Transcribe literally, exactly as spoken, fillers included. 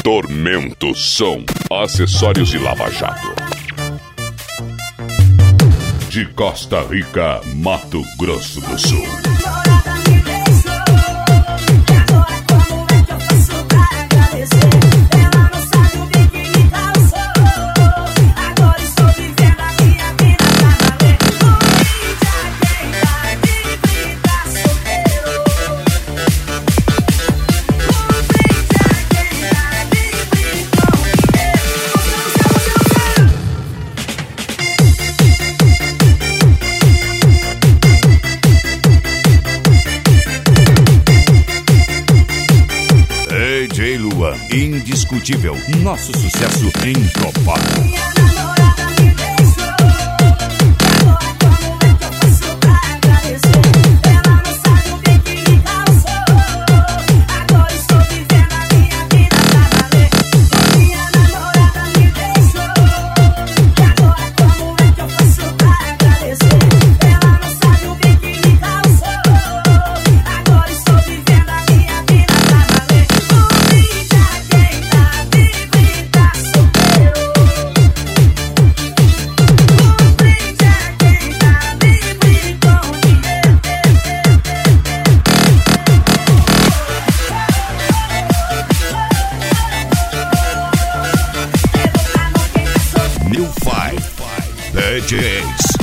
Tormento Som, acessórios e lava-jato. De Costa Rica, Mato Grosso do Sul. Indiscutível, nosso sucesso improvável. Minha namorada me deixou, agora como é que eu faço pra agradecer? Ela não sabe o bem que me causou, agora estou vivendo a minha vida pra valer. Minha namorada me deixou, agora como é que eu faço pra agradecer? Ela não sabe o bem que me causou, agora estou vivendo a minha vida pra valer. New Five D Js.